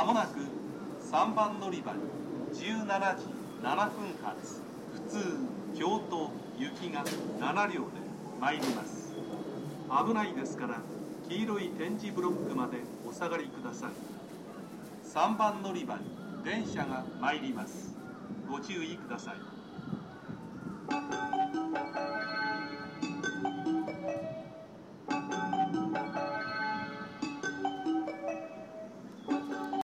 まもなく3番乗り場に17時7分発普通京都行きが7両で参ります。危ないですから黄色い点字ブロックまでお下がりください。3番乗り場に電車が参ります。ご注意ください。